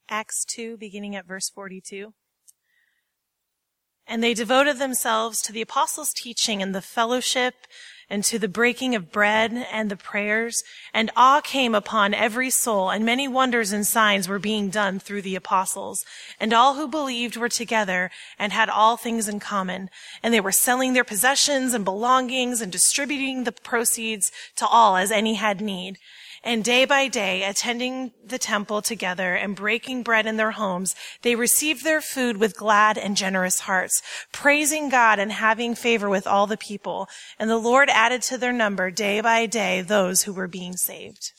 Acts 2, beginning at verse 42. And they devoted themselves to the apostles' teaching and the fellowship and to the breaking of bread and the prayers. And awe came upon every soul, and many wonders and signs were being done through the apostles. And all who believed were together and had all things in common. And they were selling their possessions and belongings and distributing the proceeds to all as any had need. And day by day, attending the temple together and breaking bread in their homes, they received their food with glad and generous hearts, praising God and having favor with all the people. And the Lord added to their number day by day those who were being saved.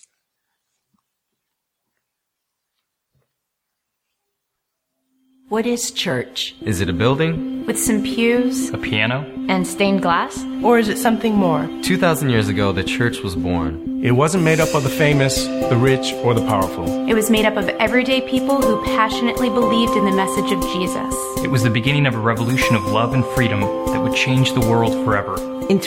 What is church? Is it a building? With some pews? A piano? And stained glass? Or is it something more? 2,000 years ago, the church was born. It wasn't made up of the famous, the rich, or the powerful. It was made up of everyday people who passionately believed in the message of Jesus. It was the beginning of a revolution of love and freedom that would change the world forever. In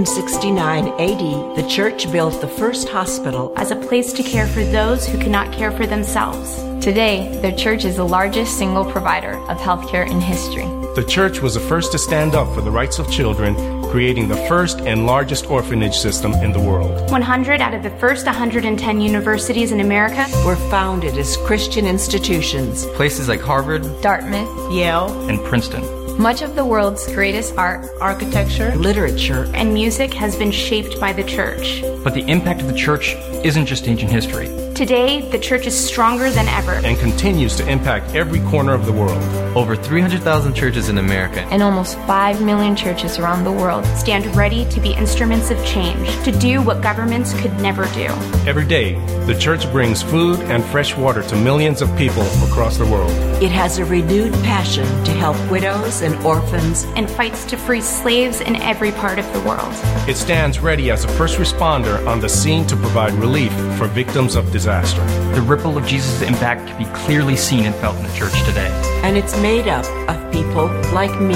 369 AD, the church built the first hospital as a place to care for those who could not care for themselves. Today, the church is the largest single provider of healthcare in history. The church was the first to stand up for the rights of children, creating the first and largest orphanage system in the world. 100 out of the first 110 universities in America were founded as Christian institutions. Places like Harvard, Dartmouth, Yale, and Princeton. Much of the world's greatest art, architecture, literature, and music has been shaped by the church. But the impact of the church isn't just ancient history. Today, the church is stronger than ever and continues to impact every corner of the world. Over 300,000 churches in America and almost 5 million churches around the world stand ready to be instruments of change, to do what governments could never do. Every day, the church brings food and fresh water to millions of people across the world. It has a renewed passion to help widows and orphans and fights to free slaves in every part of the world. It stands ready as a first responder on the scene to provide relief for victims of disaster. The ripple of Jesus' impact can be clearly seen and felt in the church today. And it's made up of people like me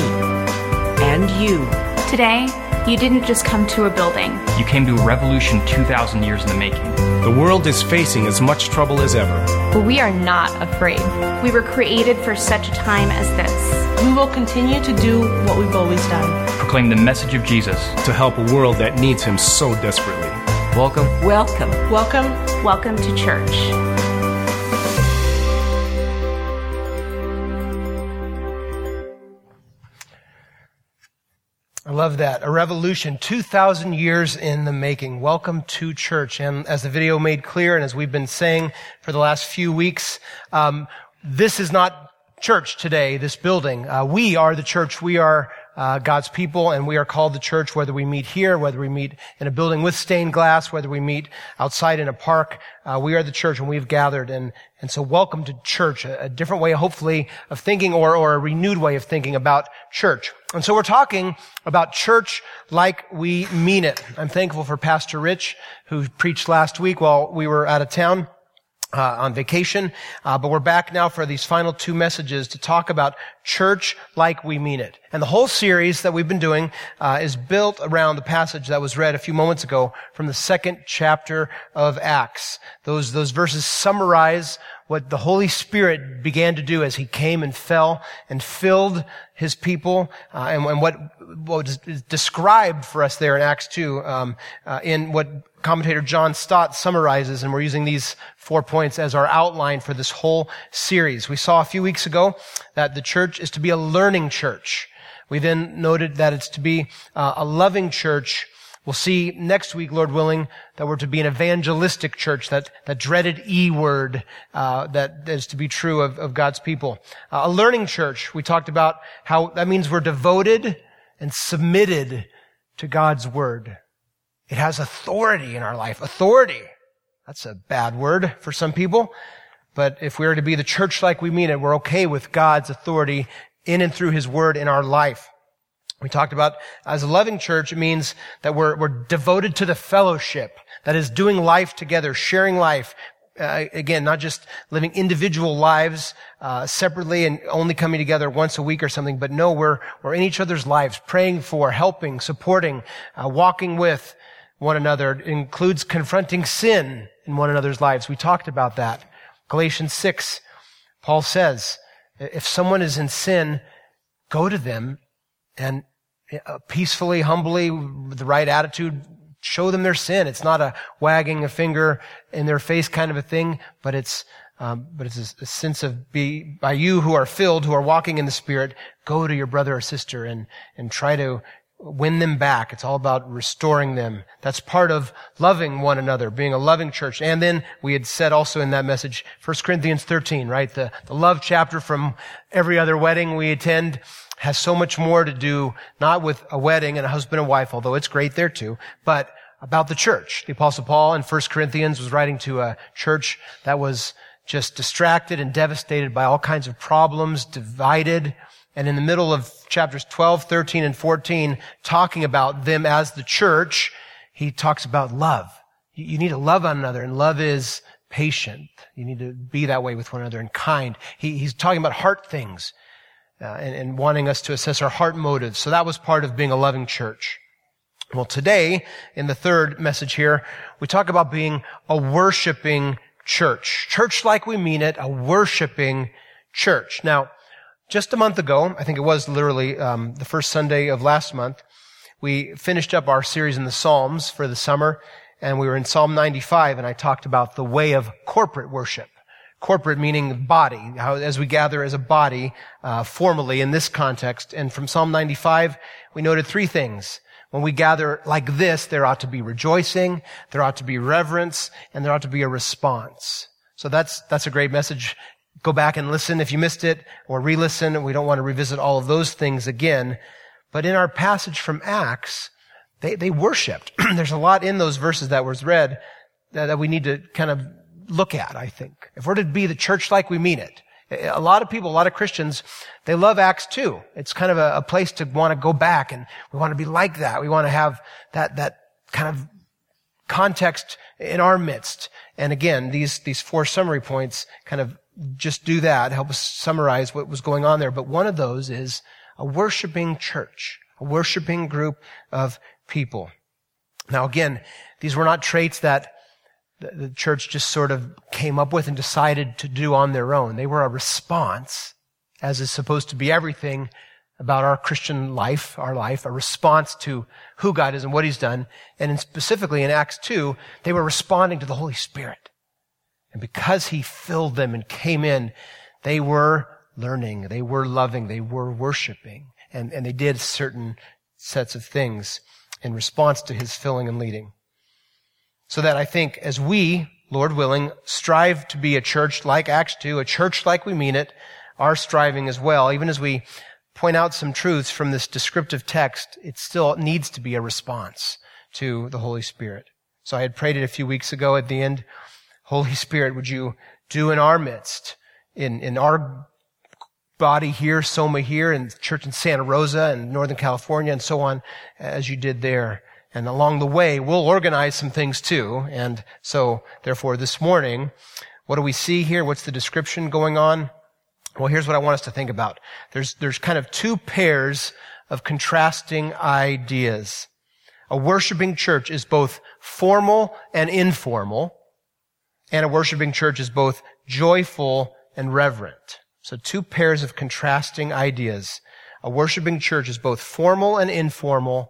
and you. Today, you didn't just come to a building. You came to a revolution 2,000 years in the making. The world is facing as much trouble as ever. But we are not afraid. We were created for such a time as this. We will continue to do what we've always done. Proclaim the message of Jesus. To help a world that needs him so desperately. Welcome. Welcome. Welcome. Welcome to church. I love that. A revolution, 2,000 years in the making. Welcome to church. And as the video made clear, and as we've been saying for the last few weeks, this is not church today, this building. We are the church. We are God's people, and we are called the church, whether we meet here, whether we meet in a building with stained glass, whether we meet outside in a park. We are the church, and we've gathered. And so welcome to church, a different way, hopefully, of thinking or a renewed way of thinking about church. And so we're talking about church like we mean it. I'm thankful for Pastor Rich, who preached last week while we were out of town. On vacation, but we're back now for these final two messages to talk about church like we mean it. And the whole series that we've been doing is built around the passage that was read a few moments ago from the 2nd chapter of Acts. Those verses summarize what the Holy Spirit began to do as he came and fell and filled his people, and what is described for us there in Acts 2, in what commentator John Stott summarizes, and we're using these 4 points as our outline for this whole series. We saw a few weeks ago that the church is to be a learning church. We then noted that it's to be a loving church. We'll see next week, Lord willing, that we're to be an evangelistic church, that dreaded E word, that is to be true of God's people. A learning church, we talked about how that means we're devoted and submitted to God's word. It has authority in our life. Authority. That's a bad word for some people. But if we are to be the church like we mean it, we're okay with God's authority in and through his word in our life. We talked about, as a loving church, it means that we're devoted to the fellowship. That is doing life together, sharing life. Again, not just living individual lives separately and only coming together once a week or something, but no, we're in each other's lives, praying for, helping, supporting, walking with one another. It includes confronting sin in one another's lives. We talked about that. Galatians 6 Paul says, if someone is in sin, go to them and peacefully, humbly, with the right attitude, show them their sin. It's not a wagging a finger in their face kind of a thing, but it's a sense of by you who are filled, who are walking in the Spirit, go to your brother or sister and try to win them back. It's all about restoring them. That's part of loving one another, being a loving church. And then we had said also in that message, 1 Corinthians 13, right? The love chapter from every other wedding we attend has so much more to do, not with a wedding and a husband and wife, although it's great there too, but about the church. The Apostle Paul in 1 Corinthians was writing to a church that was just distracted and devastated by all kinds of problems, divided. And in the middle of chapters 12, 13, and 14, talking about them as the church, he talks about love. You need to love one another, and love is patient. You need to be that way with one another and kind. He's talking about heart things and wanting us to assess our heart motives. So that was part of being a loving church. Well, today, in the third message here, we talk about being a worshiping church. Church like we mean it, a worshiping church. Now, just a month ago, I think it was literally the first Sunday of last month, we finished up our series in the Psalms for the summer, and we were in Psalm 95, and I talked about the way of corporate worship. Corporate meaning body, how as we gather as a body formally in this context. And from Psalm 95, we noted three things. When we gather like this, there ought to be rejoicing, there ought to be reverence, and there ought to be a response. So that's a great message. Go back and listen if you missed it, or re-listen. We don't want to revisit all of those things again. But in our passage from Acts, they worshiped. There's a lot in those verses that was read that we need to kind of look at, I think. If we're to be the church like we mean it. A lot of people, a lot of Christians, they love Acts 2. It's kind of a place to want to go back, and we want to be like that. We want to have that kind of context in our midst. And again, these four summary points kind of just do that, help us summarize what was going on there. But one of those is a worshiping church, a worshiping group of people. Now again, these were not traits that the church just sort of came up with and decided to do on their own. They were a response, as is supposed to be everything about our Christian life, our life, a response to who God is and what He's done. And specifically in Acts 2, they were responding to the Holy Spirit. And because He filled them and came in, they were learning, they were loving, they were worshiping. And they did certain sets of things in response to His filling and leading. So that I think as we, Lord willing, strive to be a church like Acts 2, a church like we mean it, our striving as well, even as we point out some truths from this descriptive text, it still needs to be a response to the Holy Spirit. So I had prayed it a few weeks ago at the end. Holy Spirit, would you do in our midst, in our body here, Soma here, and the church in Santa Rosa and Northern California and so on, as you did there. And along the way, we'll organize some things too. And so, therefore, this morning, what do we see here? What's the description going on? Well, here's what I want us to think about. There's kind of two pairs of contrasting ideas. A worshiping church is both formal and informal, and a worshiping church is both joyful and reverent. So two pairs of contrasting ideas. A worshiping church is both formal and informal,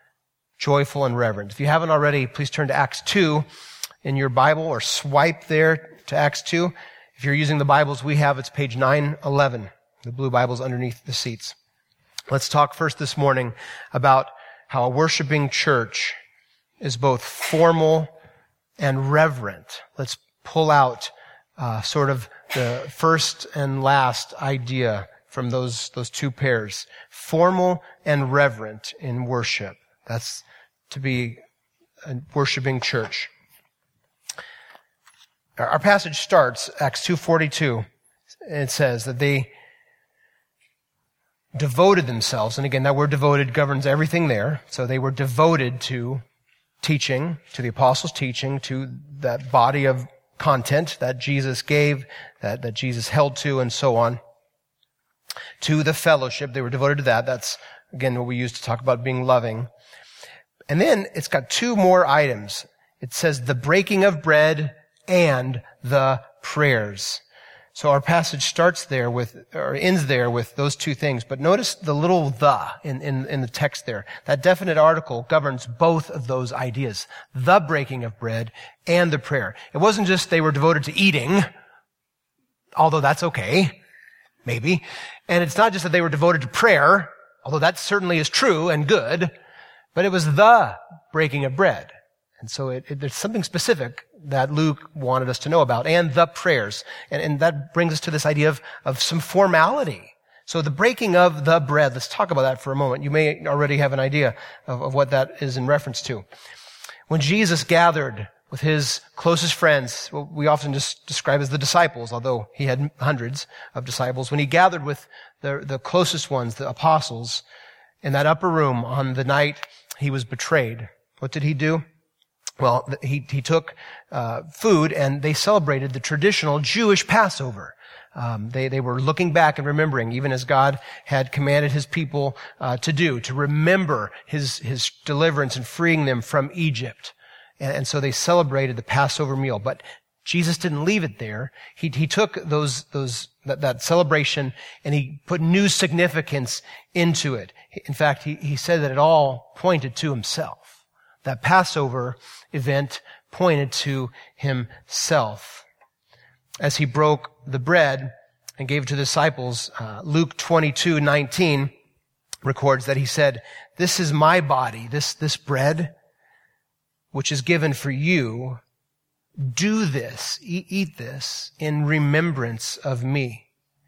joyful and reverent. If you haven't already, please turn to Acts 2 in your Bible, or swipe there to Acts 2. If you're using the Bibles we have, it's page 911. The blue Bible's underneath the seats. Let's talk first this morning about how a worshiping church is both formal and reverent. Let's pull out sort of the first and last idea from those two pairs. Formal and reverent in worship. That's to be a worshiping church. Our passage starts, Acts 2:42, and it says that they devoted themselves, and again, that word devoted governs everything there, so they were devoted to teaching, to the apostles' teaching, to that body of content that Jesus gave, that Jesus held to, and so on. To the fellowship, they were devoted to that. That's, again, what we use to talk about being loving. And then it's got two more items. It says the breaking of bread and the prayers. So our passage starts there or ends there with those two things. But notice the little "the" in the text there. That definite article governs both of those ideas. The breaking of bread and the prayer. It wasn't just they were devoted to eating, although that's okay, maybe. And it's not just that they were devoted to prayer, although that certainly is true and good, but it was the breaking of bread. And so there's something specific that Luke wanted us to know about, and the prayers. And that brings us to this idea of some formality. So the breaking of the bread, let's talk about that for a moment. You may already have an idea of what that is in reference to. When Jesus gathered with his closest friends, what we often just describe as the disciples, although he had hundreds of disciples, when he gathered with the closest ones, the apostles, in that upper room on the night he was betrayed, what did he do? Well, he took food, and they celebrated the traditional Jewish Passover. They were looking back and remembering, even as God had commanded his people to remember his deliverance and freeing them from Egypt. And so they celebrated the Passover meal. But Jesus didn't leave it there. He took that celebration, and he put new significance into it. In fact, he said that it all pointed to himself. That Passover event pointed to himself. As he broke the bread and gave it to the disciples, Luke 22:19 records that he said, "This is my body, this bread, which is given for you. Do this, eat this in remembrance of me."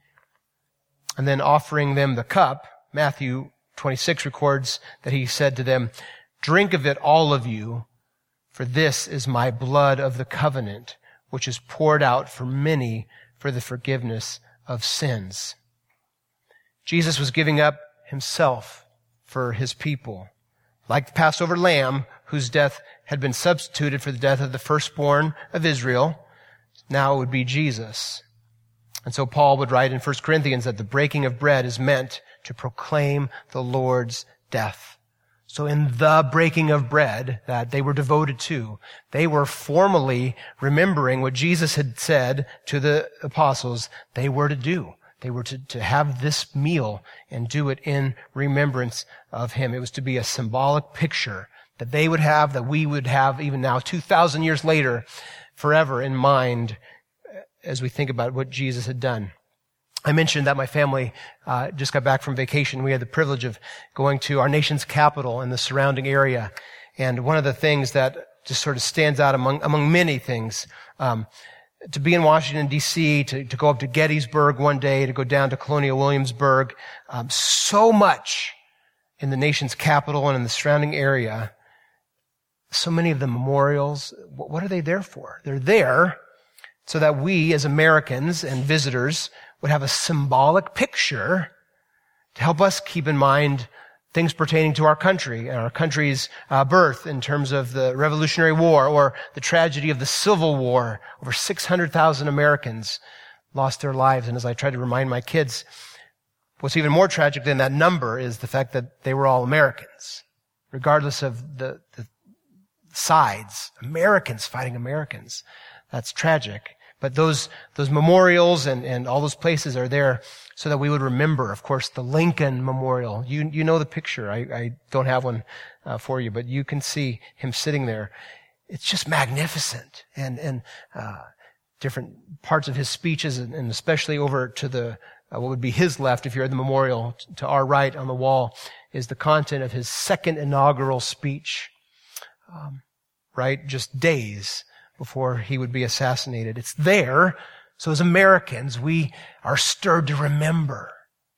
And then offering them the cup, Matthew 26 records that he said to them, "Drink of it, all of you, for this is my blood of the covenant, which is poured out for many for the forgiveness of sins." Jesus was giving up himself for his people. Like the Passover lamb, whose death had been substituted for the death of the firstborn of Israel, now it would be Jesus. And so Paul would write in 1 Corinthians that the breaking of bread is meant to proclaim the Lord's death. So in the breaking of bread that they were devoted to, they were formally remembering what Jesus had said to the apostles they were to do. They were to have this meal and do it in remembrance of him. It was to be a symbolic picture that they would have, that we would have even now, 2,000 years later, forever in mind as we think about what Jesus had done. I mentioned that my family just got back from vacation. We had the privilege of going to our nation's capital and the surrounding area. And one of the things that just sort of stands out among many things, to be in Washington, D.C., to go up to Gettysburg one day, to go down to Colonial Williamsburg, so much in the nation's capital and in the surrounding area, so many of the memorials. What are they there for? They're there so that we as Americans and visitors would have a symbolic picture to help us keep in mind things pertaining to our country and our country's birth in terms of the Revolutionary War or the tragedy of the Civil War. Over 600,000 Americans lost their lives. And as I try to remind my kids, what's even more tragic than that number is the fact that they were all Americans, regardless of the sides. Americans fighting Americans. That's tragic. But those memorials and all those places are there so that we would remember, of course, the Lincoln Memorial. You know the picture. I don't have one for you, but you can see him sitting there. It's just magnificent. And different parts of his speeches, and especially over to the what would be his left, if you're at the memorial, to our right on the wall, is the content of his second inaugural speech, right? Just days before he would be assassinated. It's there, so as Americans, we are stirred to remember.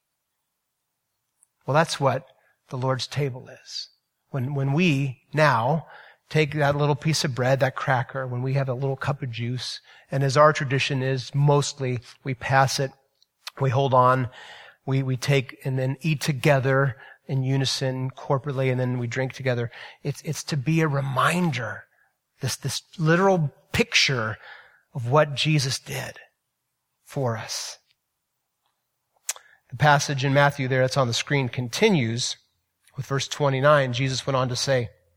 Well, that's what the Lord's table is. When we now take that little piece of bread, that cracker, when we have a little cup of juice, and as our tradition is, mostly we pass it, we hold on, we take and then eat together in unison, corporately, and then we drink together. It's to be a reminder, this literal picture of what Jesus did for us. The passage in Matthew there that's on the screen continues with verse 29. Jesus went on to say,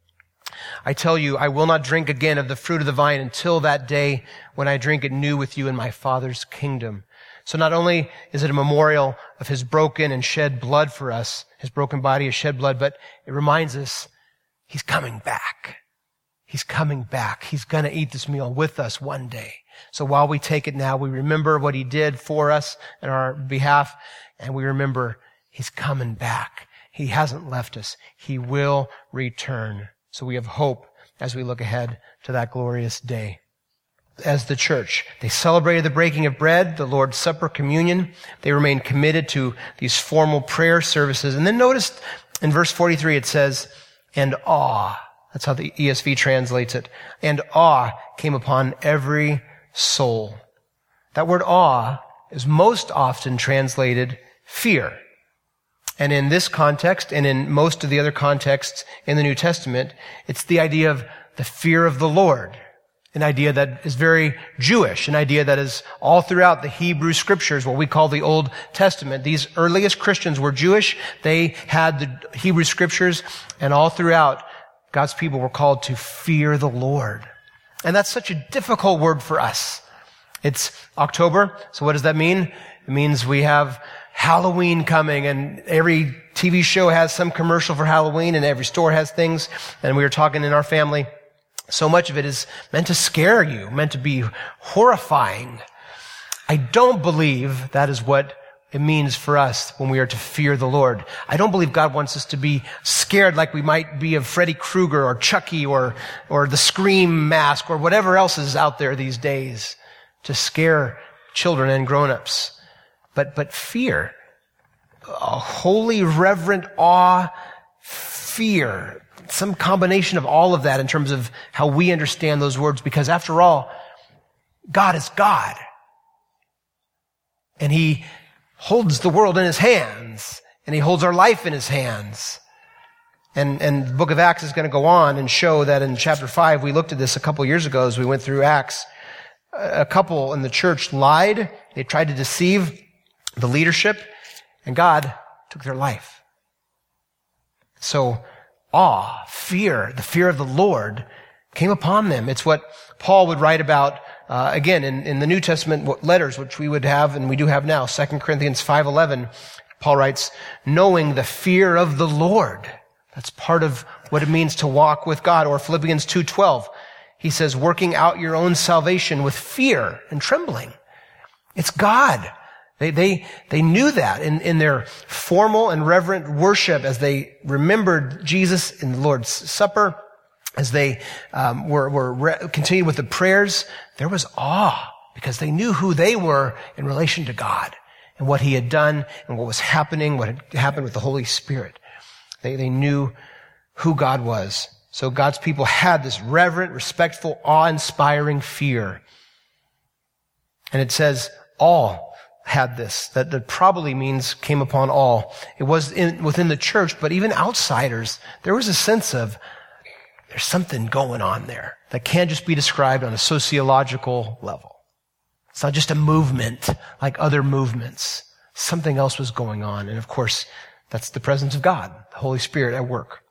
I tell you, I will not drink again of the fruit of the vine until that day when I drink it new with you in my Father's kingdom. So not only is it a memorial of his broken and shed blood for us, his broken body has shed blood, but it reminds us he's coming back. He's coming back. He's going to eat this meal with us one day. So while we take it now, we remember what he did for us on our behalf, and we remember he's coming back. He hasn't left us. He will return. So we have hope as we look ahead to that glorious day. As the church, they celebrated the breaking of bread, the Lord's Supper, communion. They remained committed to these formal prayer services. And then notice in verse 43 it says, and awe. That's how the ESV translates it. And awe came upon every soul. That word awe is most often translated fear. And in this context, and in most of the other contexts in the New Testament, it's the idea of the fear of the Lord. An idea that is very Jewish, an idea that is all throughout the Hebrew Scriptures, what we call the Old Testament. These earliest Christians were Jewish. They had the Hebrew Scriptures, and all throughout, God's people were called to fear the Lord. And that's such a difficult word for us. It's October, so what does that mean? It means we have Halloween coming, and every TV show has some commercial for Halloween, and every store has things. And we were talking in our family, so much of it is meant to scare you, meant to be horrifying. I don't believe that is what it means for us when we are to fear the Lord. I don't believe God wants us to be scared like we might be of Freddy Krueger or Chucky or the Scream mask or whatever else is out there these days to scare children and grown-ups. But fear, a holy, reverent awe, fear, some combination of all of that in terms of how we understand those words, because after all, God is God. And he holds the world in his hands, and he holds our life in his hands. And the book of Acts is going to go on and show that in chapter 5, we looked at this a couple years ago as we went through Acts. A couple in the church lied. They tried to deceive the leadership, and God took their life. So awe, fear, the fear of the Lord came upon them. It's what Paul would write about, again, in the New Testament letters, which we would have, and we do have now, 2 Corinthians 5:11. Paul writes, knowing the fear of the Lord. That's part of what it means to walk with God. Or Philippians 2:12. He says, working out your own salvation with fear and trembling. It's God. They knew that in their formal and reverent worship as they remembered Jesus in the Lord's Supper, as they continued with the prayers. There was awe because they knew who they were in relation to God and what he had done and what was happening, what had happened with the Holy Spirit. They knew who God was. So God's people had this reverent, respectful, awe-inspiring fear. And it says all had this. That probably means came upon all. It was within the church, but even outsiders, there was a sense of there's something going on there that can't just be described on a sociological level. It's not just a movement like other movements. Something else was going on. And of course, that's the presence of God, the Holy Spirit at work.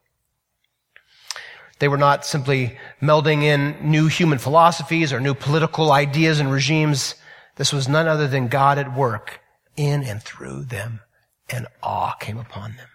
They were not simply melding in new human philosophies or new political ideas and regimes. This was none other than God at work in and through them, and awe came upon them.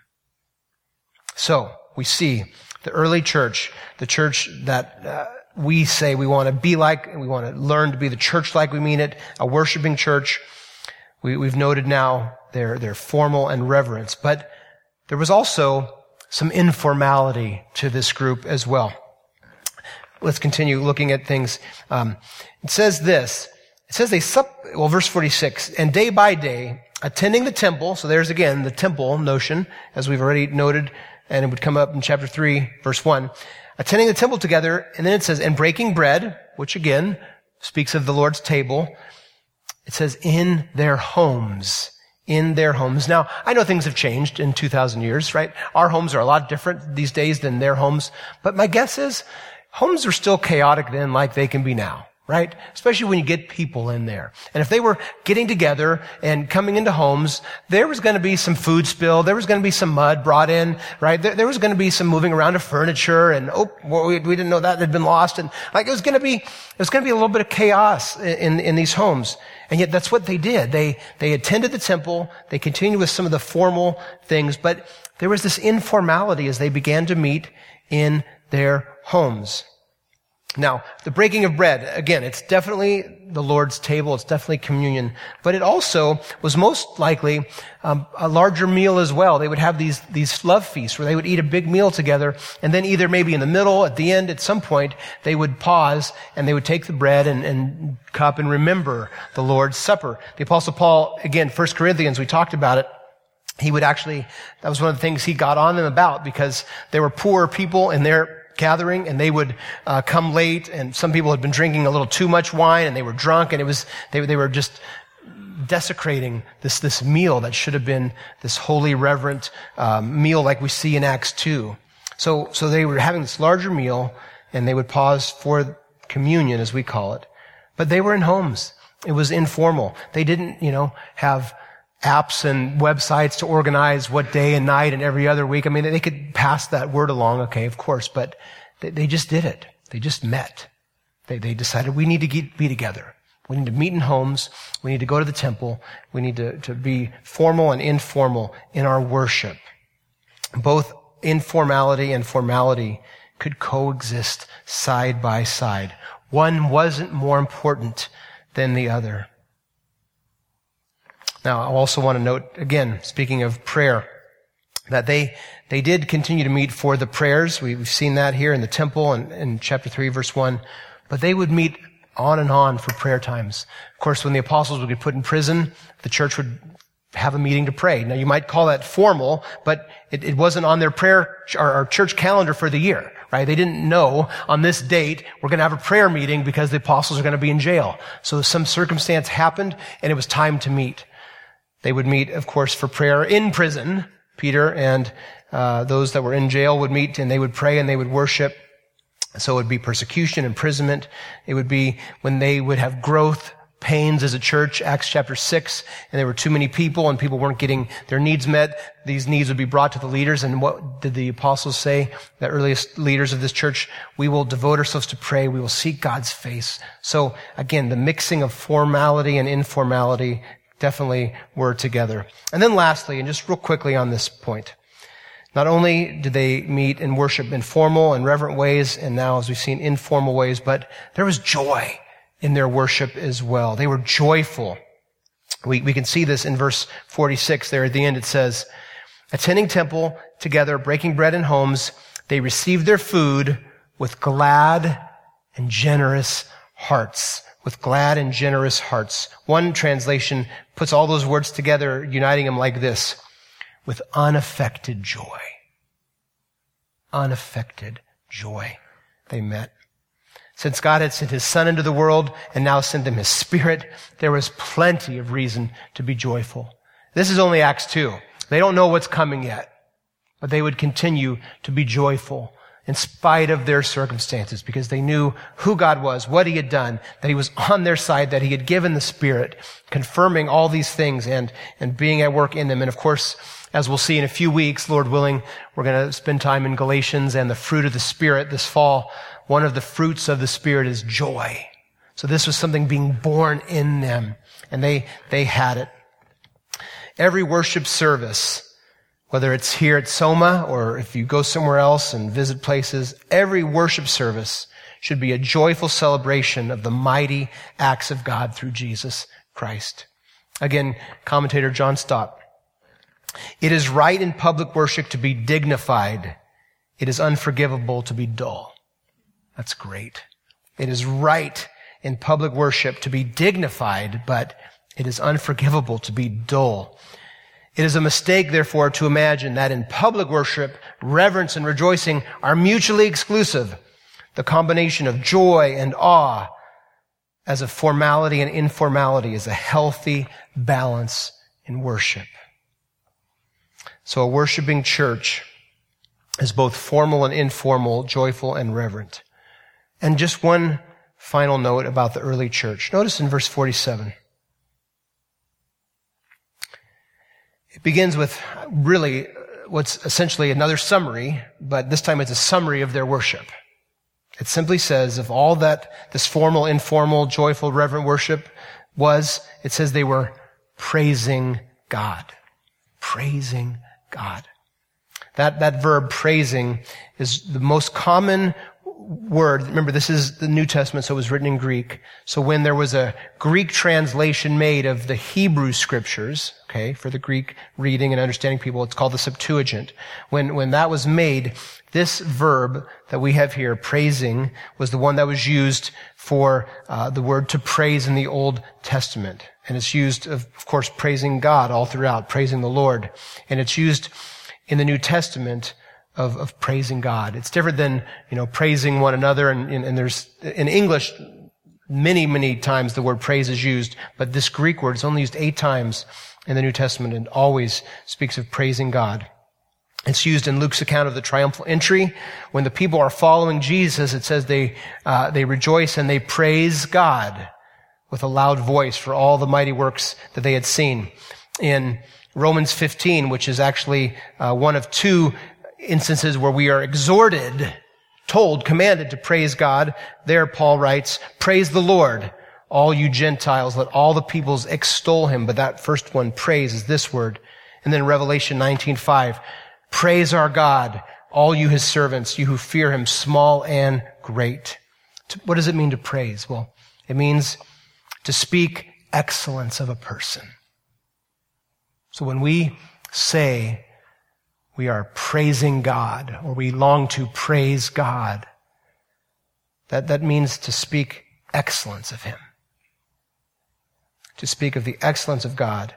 So we see the early church, the church that we say we want to be like, and we want to learn to be the church like we mean it, a worshiping church. We've noted now their formal and reverence, but there was also some informality to this group as well. Let's continue looking at things. It says this. It says verse 46, and day by day, attending the temple, so there's again the temple notion, as we've already noted, and it would come up in chapter 3, verse 1. Attending the temple together, and then it says, and breaking bread, which again speaks of the Lord's table. It says, in their homes. In their homes. Now, I know things have changed in 2,000 years, right? Our homes are a lot different these days than their homes. But my guess is, homes are still chaotic then like they can be now. right? Especially when you get people in there. And if they were getting together and coming into homes, there was going to be some food spill. There was going to be some mud brought in, right? There was going to be some moving around of furniture, and we didn't know that had been lost. And like it was going to be a little bit of chaos in these homes. And yet that's what they did. They attended the temple. They continued with some of the formal things, but there was this informality as they began to meet in their homes. Now, the breaking of bread, again, it's definitely the Lord's table. It's definitely communion. But it also was most likely a larger meal as well. They would have these love feasts where they would eat a big meal together, and then either maybe in the middle, at the end, at some point, they would pause and they would take the bread and cup and remember the Lord's Supper. The Apostle Paul, again, 1 Corinthians, we talked about it. He would actually, that was one of the things he got on them about, because there were poor people in their gathering, and they would come late, and some people had been drinking a little too much wine, and they were drunk, and they were just desecrating this meal that should have been this holy, reverent meal like we see in Acts 2. So they were having this larger meal, and they would pause for communion, as we call it. But they were in homes. It was informal. They didn't, have apps and websites to organize what day and night and every other week. I mean, they could pass that word along, okay, of course, but they just did it. They just met. They decided we need to be together. We need to meet in homes. We need to go to the temple. We need to be formal and informal in our worship. Both informality and formality could coexist side by side. One wasn't more important than the other. Now, I also want to note, again, speaking of prayer, that they did continue to meet for the prayers. We've seen that here in the temple and in chapter 3, verse 1. But they would meet on and on for prayer times. Of course, when the apostles would get put in prison, the church would have a meeting to pray. Now, you might call that formal, but it wasn't on their prayer or church calendar for the year, right? They didn't know on this date we're going to have a prayer meeting because the apostles are going to be in jail. So some circumstance happened, and it was time to meet. They would meet, of course, for prayer in prison. Peter and those that were in jail would meet, and they would pray and they would worship. So it would be persecution, imprisonment. It would be when they would have growth pains as a church, Acts chapter 6, and there were too many people and people weren't getting their needs met. These needs would be brought to the leaders. And what did the apostles say? The earliest leaders of this church, we will devote ourselves to pray. We will seek God's face. So again, the mixing of formality and informality definitely were together. And then lastly, and just real quickly on this point, not only did they meet and worship in formal and reverent ways, and now as we've seen informal ways, but there was joy in their worship as well. They were joyful. We can see this in verse 46 there at the end. It says, attending temple together, breaking bread in homes, they received their food with glad and generous hearts. With glad and generous hearts. One translation puts all those words together, uniting them like this: with unaffected joy. Unaffected joy. They met. Since God had sent His Son into the world and now sent them His Spirit, there was plenty of reason to be joyful. This is only Acts 2. They don't know what's coming yet, but they would continue to be joyful in spite of their circumstances, because they knew who God was, what He had done, that He was on their side, that He had given the Spirit, confirming all these things and being at work in them. And of course, as we'll see in a few weeks, Lord willing, we're going to spend time in Galatians and the fruit of the Spirit this fall. One of the fruits of the Spirit is joy. So this was something being born in them, and they had it. Every worship service, whether it's here at Soma or if you go somewhere else and visit places, every worship service should be a joyful celebration of the mighty acts of God through Jesus Christ. Again, commentator John Stott. It is right in public worship to be dignified. It is unforgivable to be dull. That's great. It is right in public worship to be dignified, but it is unforgivable to be dull. It is a mistake, therefore, to imagine that in public worship, reverence and rejoicing are mutually exclusive. The combination of joy and awe as a formality and informality is a healthy balance in worship. So a worshiping church is both formal and informal, joyful and reverent. And just one final note about the early church. Notice in verse 47. It begins with really what's essentially another summary, but this time it's a summary of their worship. It simply says of all that this formal, informal, joyful, reverent worship was, it says they were praising God. Praising God. That verb praising is the most common word. Remember, this is the New Testament, so it was written in Greek. So when there was a Greek translation made of the Hebrew scriptures, okay, for the Greek reading and understanding people, it's called the Septuagint. When that was made, this verb that we have here, praising, was the one that was used for the word to praise in the Old Testament. And it's used, of course, praising God all throughout, praising the Lord. And it's used in the New Testament of praising God. It's different than, praising one another. And there's, in English, many times the word praise is used, but this Greek word is only used 8 times in the New Testament and always speaks of praising God. It's used in Luke's account of the triumphal entry. When the people are following Jesus, it says they rejoice and they praise God with a loud voice for all the mighty works that they had seen. In Romans 15, which is actually one of 2 instances where we are exhorted, commanded to praise God. There Paul writes, "Praise the Lord, all you Gentiles, let all the peoples extol him." But that first one, praise, is this word. And then Revelation 19:5, "Praise our God, all you his servants, you who fear him, small and great." What does it mean to praise? Well, it means to speak excellence of a person. So when we say we are praising God, or we long to praise God, that means to speak excellence of him. To speak of the excellence of God.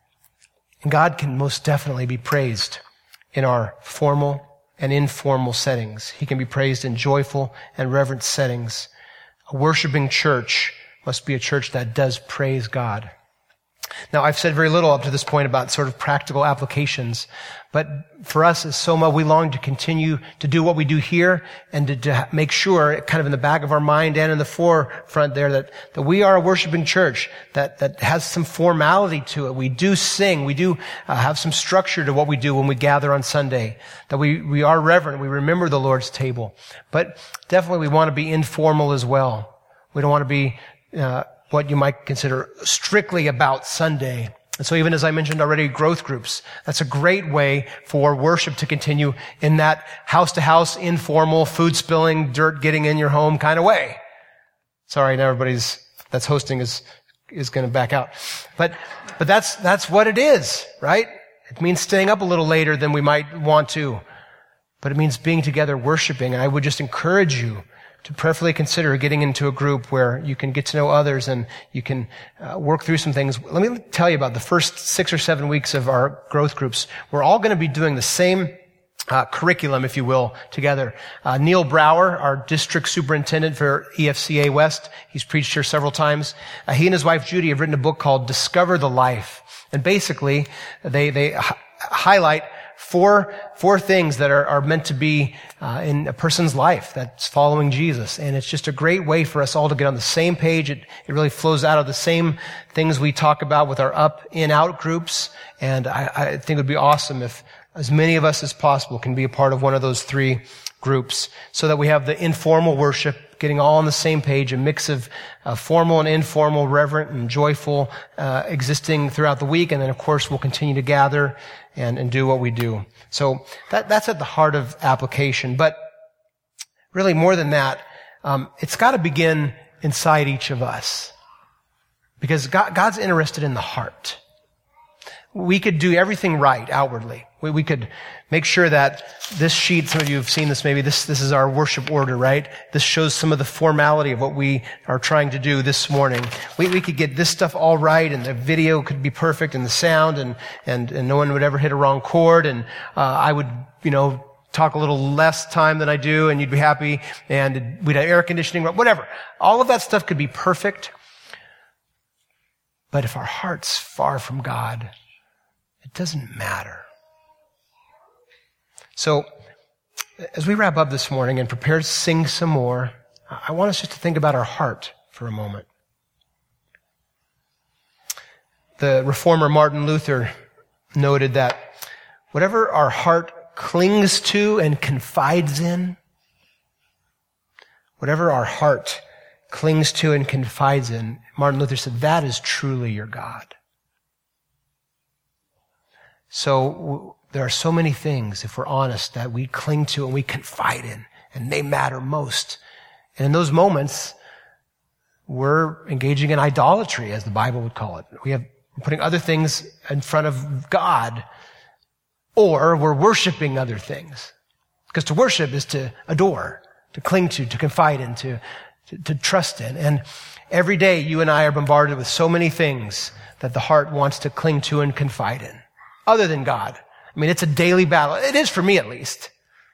And God can most definitely be praised in our formal and informal settings. He can be praised in joyful and reverent settings. A worshiping church must be a church that does praise God. Now, I've said very little up to this point about sort of practical applications, but for us as Soma, we long to continue to do what we do here and to make sure, kind of in the back of our mind and in the forefront there, that we are a worshiping church that has some formality to it. We do sing. We do have some structure to what we do when we gather on Sunday, that we are reverent. We remember the Lord's table. But definitely we want to be informal as well. We don't want to be what you might consider strictly about Sunday. And so even as I mentioned already, growth groups, that's a great way for worship to continue in that house-to-house, informal, food spilling, dirt getting in your home kind of way. Sorry, now that's hosting is going to back out. But that's what it is, right? It means staying up a little later than we might want to. But it means being together, worshiping. And I would just encourage you to prayerfully consider getting into a group where you can get to know others and you can work through some things. Let me tell you about the first 6 or 7 weeks of our growth groups. We're all going to be doing the same curriculum, if you will, together. Neil Brower, our district superintendent for EFCA West, he's preached here several times. He and his wife Judy have written a book called Discover the Life. And basically, they highlight four things that are meant to be in a person's life that's following Jesus. And it's just a great way for us all to get on the same page. It really flows out of the same things we talk about with our up, in, out groups. And I think it would be awesome if as many of us as possible can be a part of one of those 3 groups so that we have the informal worship, getting all on the same page, a mix of formal and informal, reverent and joyful, existing throughout the week. And then, of course, we'll continue to gather and do what we do. So that's at the heart of application. But really more than that, it's got to begin inside each of us. Because God's interested in the heart. We could do everything right outwardly. We could make sure that this sheet, some of you have seen this maybe, this is our worship order, right? This shows some of the formality of what we are trying to do this morning. We could get this stuff all right, and the video could be perfect, and the sound, and no one would ever hit a wrong chord, and I would, talk a little less time than I do, and you'd be happy, and we'd have air conditioning, whatever. All of that stuff could be perfect. But if our heart's far from God, it doesn't matter. So, as we wrap up this morning and prepare to sing some more, I want us just to think about our heart for a moment. The reformer Martin Luther noted that whatever our heart clings to and confides in, whatever our heart clings to and confides in, Martin Luther said, that is truly your God. So there are so many things, if we're honest, that we cling to and we confide in, and they matter most. And in those moments, we're engaging in idolatry, as the Bible would call it. We're putting other things in front of God, or we're worshiping other things. Because to worship is to adore, to cling to confide in, to trust in. And every day you and I are bombarded with so many things that the heart wants to cling to and confide in, other than God. I mean, it's a daily battle. It is for me, at least.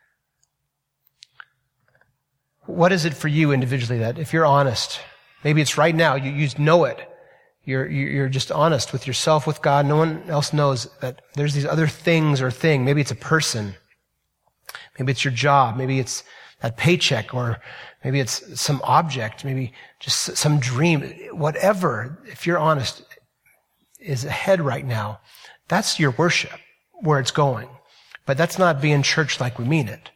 What is it for you individually that, if you're honest, maybe it's right now, you know it. You're just honest with yourself, with God. No one else knows that there's these other things or thing. Maybe it's a person. Maybe it's your job. Maybe it's that paycheck, or maybe it's some object. Maybe just some dream. Whatever, if you're honest, is ahead right now. That's your worship, where it's going. But that's not being church like we mean it.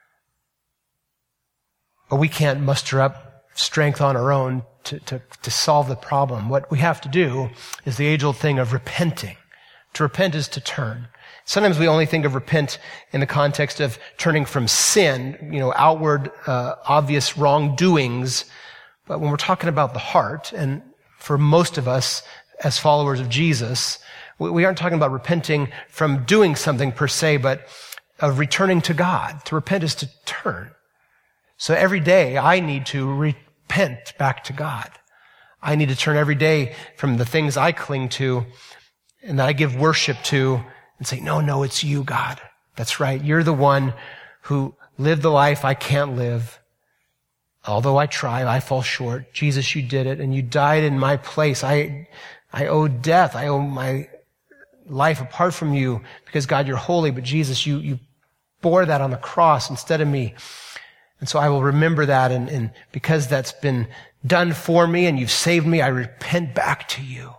But we can't muster up strength on our own to solve the problem. What we have to do is the age-old thing of repenting. To repent is to turn. Sometimes we only think of repent in the context of turning from sin, outward, obvious wrongdoings. But when we're talking about the heart, and for most of us as followers of Jesus, we aren't talking about repenting from doing something per se, but of returning to God. To repent is to turn. So every day I need to repent back to God. I need to turn every day from the things I cling to and that I give worship to and say, no, it's you, God. That's right. You're the one who lived the life I can't live. Although I try, I fall short. Jesus, you did it, and you died in my place. I owe death. I owe my life apart from you because, God, you're holy, but Jesus, you bore that on the cross instead of me. And so I will remember that, and because that's been done for me and you've saved me, I repent back to you.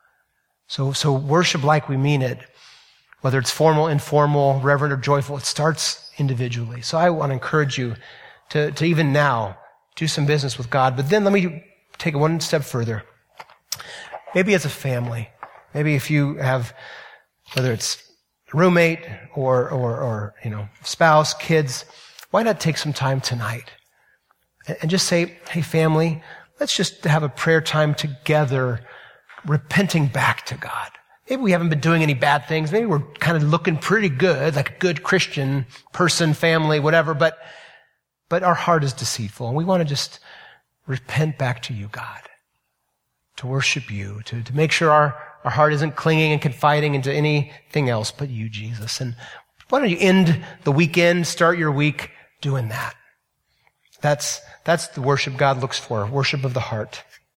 So worship like we mean it, whether it's formal, informal, reverent, or joyful, it starts individually. So I want to encourage you to even now do some business with God. But then let me take it one step further. Maybe as a family, maybe if you have, whether it's roommate or spouse, kids, why not take some time tonight and just say, hey, family, let's just have a prayer time together, repenting back to God. Maybe we haven't been doing any bad things. Maybe we're kind of looking pretty good, like a good Christian person, family, whatever, but our heart is deceitful, and we want to just repent back to you, God, to worship you, to make sure our heart isn't clinging and confiding into anything else but you, Jesus. And why don't you end the weekend, start your week doing that? That's the worship God looks for, worship of the heart.